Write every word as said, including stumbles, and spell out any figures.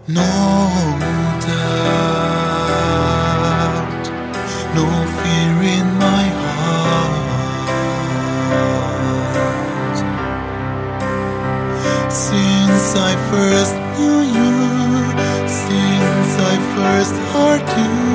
No doubt, no fear in my heart. Since I first knew you, since I first heard you,